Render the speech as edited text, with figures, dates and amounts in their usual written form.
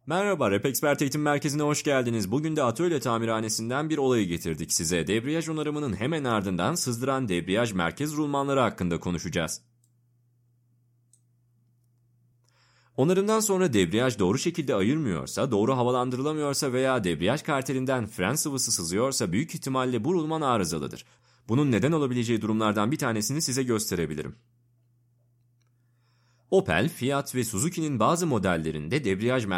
Merhaba, Rap Expert Eğitim Merkezi'ne hoş geldiniz. Bugün de atölye tamirhanesinden bir olayı getirdik size. Debriyaj onarımının hemen ardından sızdıran debriyaj merkez rulmanları hakkında konuşacağız. Onarımdan sonra debriyaj doğru şekilde ayırmıyorsa, doğru havalandırılamıyorsa veya debriyaj kartelinden fren sıvısı sızıyorsa büyük ihtimalle bu rulman arızalıdır. Bunun neden olabileceği durumlardan bir tanesini size gösterebilirim. Opel, Fiat ve Suzuki'nin bazı modellerinde debriyaj